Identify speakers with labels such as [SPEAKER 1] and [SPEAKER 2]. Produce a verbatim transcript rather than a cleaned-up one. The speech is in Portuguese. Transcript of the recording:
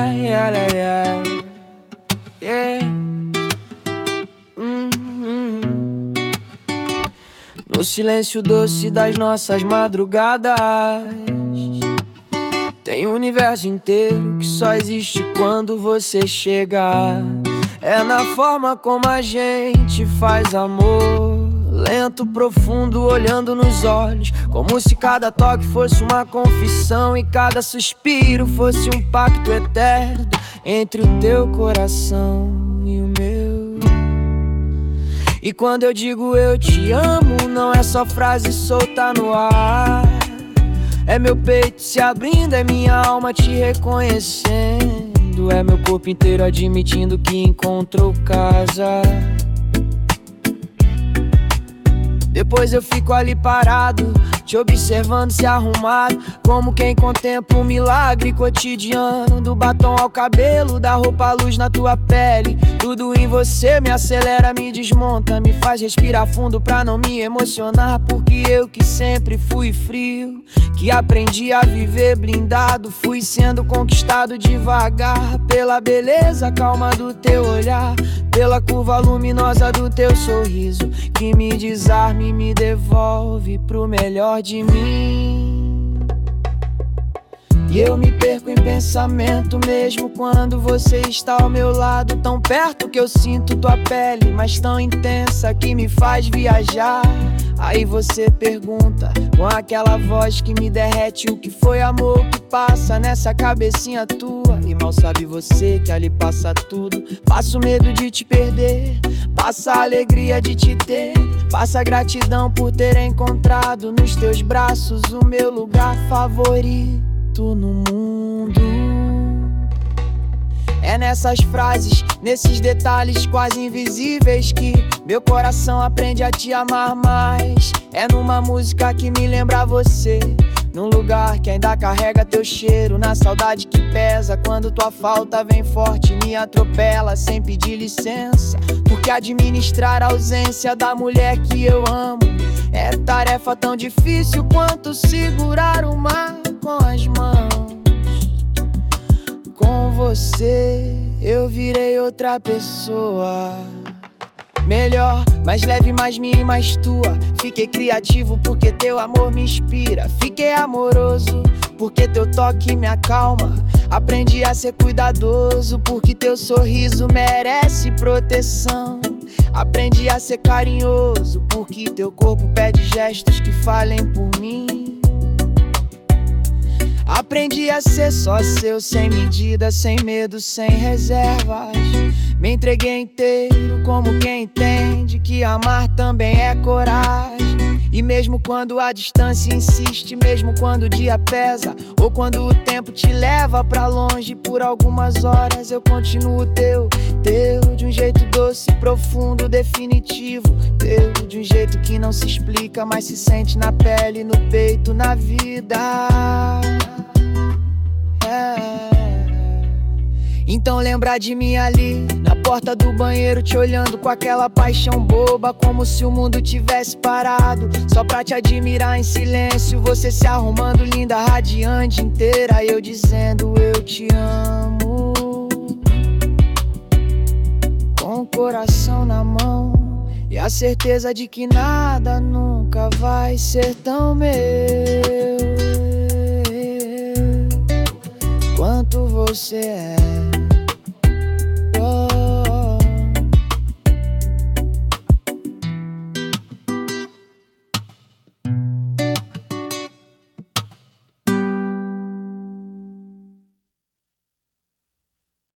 [SPEAKER 1] ai, ai, ai, ai. Yeah. Hum-hum. No silêncio doce das nossas madrugadas tem um universo inteiro que só existe quando você chega. É na forma como a gente faz amor, lento, profundo, olhando nos olhos, como se cada toque fosse uma confissão e cada suspiro fosse um pacto eterno entre o teu coração e o meu. E quando eu digo eu te amo, não é só frase solta no ar. É meu peito se abrindo, é minha alma te reconhecendo, é meu corpo inteiro admitindo que encontrou casa. Depois eu fico ali parado, te observando se arrumado, como quem contempla um milagre cotidiano. Do batom ao cabelo, da roupa à luz na tua pele, tudo em você me acelera, me desmonta, me faz respirar fundo pra não me emocionar. Porque eu que sempre fui frio, que aprendi a viver blindado, fui sendo conquistado devagar pela beleza calma do teu olhar, pela curva luminosa do teu sorriso, que me desarma e me devolve pro melhor de mim. E eu me perco em pensamento mesmo quando você está ao meu lado, tão perto que eu sinto tua pele, mas tão intensa que me faz viajar. Aí você pergunta com aquela voz que me derrete: o que foi, amor, que passa nessa cabecinha tua? E mal sabe você que ali passa tudo. Passo medo de te perder, passa a alegria de te ter, passa a gratidão por ter encontrado nos teus braços o meu lugar favorito no mundo. É nessas frases, nesses detalhes quase invisíveis que meu coração aprende a te amar mais. É numa música que me lembra você, num lugar que ainda carrega teu cheiro, na saudade que pesa quando tua falta vem forte e me atropela sem pedir licença. Porque administrar a ausência da mulher que eu amo é tarefa tão difícil quanto segurar o mar com as mãos. Com você eu virei outra pessoa, melhor, mais leve, mais minha e mais tua. Fiquei criativo porque teu amor me inspira, fiquei amoroso porque teu toque me acalma. Aprendi a ser cuidadoso porque teu sorriso merece proteção. Aprendi a ser carinhoso porque teu corpo pede gestos que falem por mim. Aprendi a ser só seu, sem medida, sem medo, sem reservas. Me entreguei inteiro como quem entende que amar também é coragem. E mesmo quando a distância insiste, mesmo quando o dia pesa, ou quando o tempo te leva pra longe por algumas horas, eu continuo teu, teu, de um jeito doce, profundo, definitivo. Teu, de um jeito que não se explica, mas se sente na pele, no peito, na vida. É. Então lembra de mim ali, na porta do banheiro, te olhando com aquela paixão boba, como se o mundo tivesse parado, só pra te admirar em silêncio. Você se arrumando linda, radiante, inteira, eu dizendo eu te amo, com o coração na mão e a certeza de que nada nunca vai ser tão meu quanto você é.